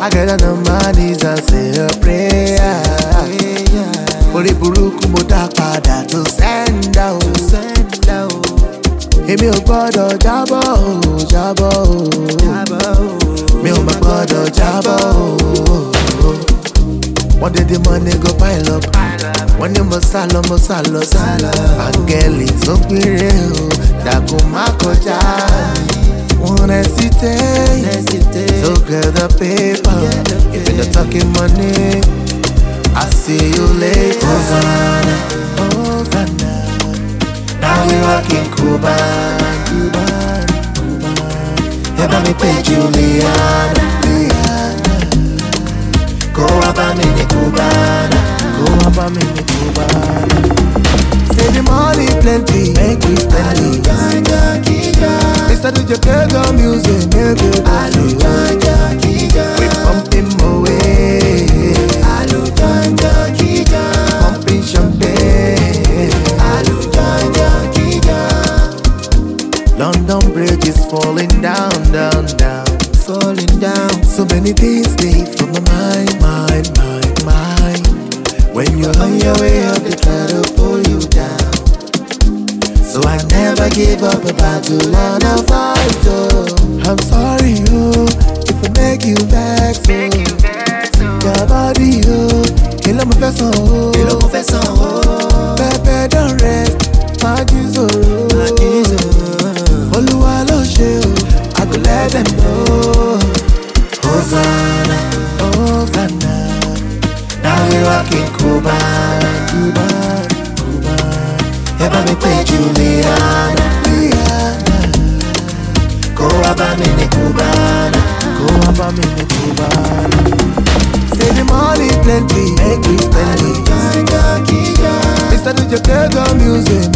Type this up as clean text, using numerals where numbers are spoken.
I get on my knees and say a prayer. Orí burúkú mo dá padà to send out. Èmi ò gbọ́dọ̀ jábọ́ o, jábọ́ o. Mi ò má gbọ́dọ̀ jábọ́ o. One day the money go pile up. Wọ́n ní mo sálọ, Áńgẹ́lì tó péré o, dákun má kọjá mi. Won't hesitate, so get the paper. If you're not talking money, I'll see you later. Hosanna, Hosanna. Now we rockin' Cuban. Eba mi pe Juliana. Go aba mi ni Cubana. Say the money plenty, make we spend it. Instead of your girl music, make it we pumping away. Pumping champagne. London Bridge is falling down. Falling down. So many things stay from my mind. When you're on your way up, they try to pull you down. So I never give up about to learn a fight, oh. I'm sorry, oh, if I make you vex, oh. Your body, oh, kill my vessel, oh. Pepe don't rest, my Jesus, oh. Oluwa lo she, oh, I go let them know. Hosanna, Hosanna. Now we rockin' Cuban. Eba mi pe Juliana. Go aba mi ni Cubana. Say the money plenty, make we spend it. Instead of your girl music,